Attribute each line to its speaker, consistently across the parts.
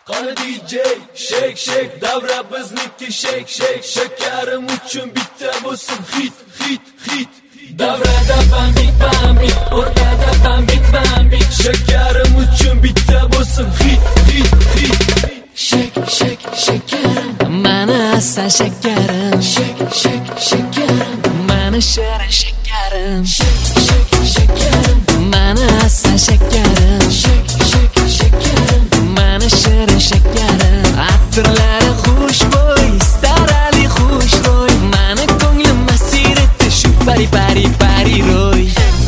Speaker 1: Qani DJ shake shake davra bizniki shake shake shakarim uchun bitta bo'lsin hit hit hit davrada bambik bambik o'rtada bambik bambik shakarim uchun bitta bo'lsin hit hit hit
Speaker 2: shake shake shakarim mana asal shakarim shake shake shakarim mana shirin shakarim shake shake shakarim mana asal shakarim shake shake shakarim mana shirin shakarim atirlari xushbo'y starali xushro'y mana ko'nglim masir etdi shu pari pari pari ro'y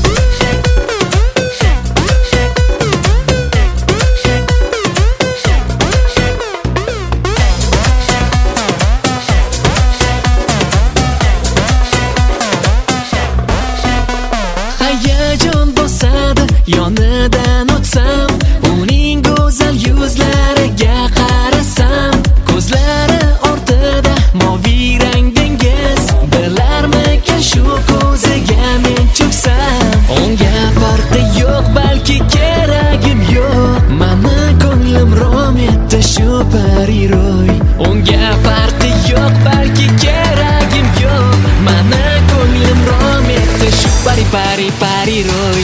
Speaker 2: hayajon bosadi yonidan o'tsam uning go'zal yuzlariga qarasam ko'zlari ortida moviy rang dengiz bilarmikan shu ko'ziga men cho'ksam unga farqi yo'q balki keragim yo'q mani ko'nglim rom etdi shu pari ro'y unga farqi yo'q balki keragim yo'q mani ko'nglim rom etdi shu pari pari pari ro'y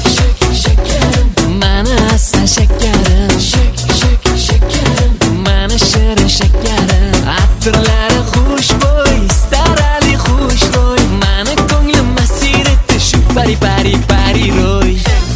Speaker 2: mana asal shakarim shake shake shakarim mana shirin shakarim atirlari xushbo'y starali xushro'y mana ko'nglim masir etdi shu pari pari pari ro'y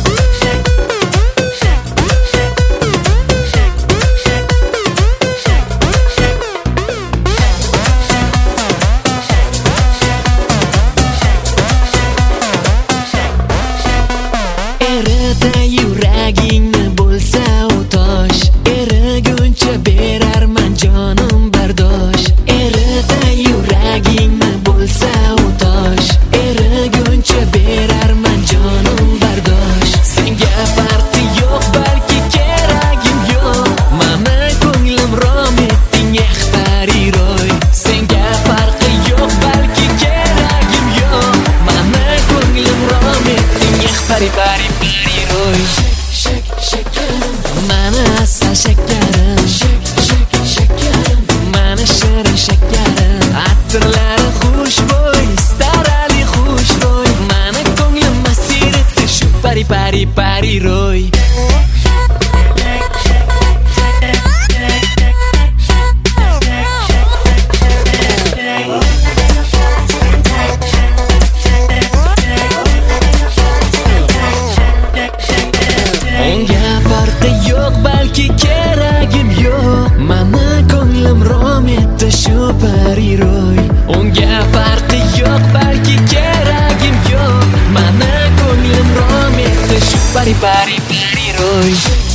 Speaker 2: erida yuragingni bo'lsa u tosh eriguncha berarman jonim bardosh erida yuragingni bo'lsa u tosh eriguncha berarman jonim bardosh senga farqi yo'q balki keragim yo'q mani ko'nglim rom etding pari ro'y senga farqi yo'q balki keragim yo'q mani ko'nglim rom etding pari pari pari ro'y shake shakarim mana asal shakarim shake shake shakarim mana shirin shakarim atirlari xushbo'y starali xushro'y mana ko'nglim masir etdi shu pari pari pari ro'y unga farqi yo'q balki keragim yo'q mani ko'nglim rom etdi shu pari ro'y unga farqi yo'q balki keragim yo'q mani ko'nglim rom etdi shu pari pari pari ro'y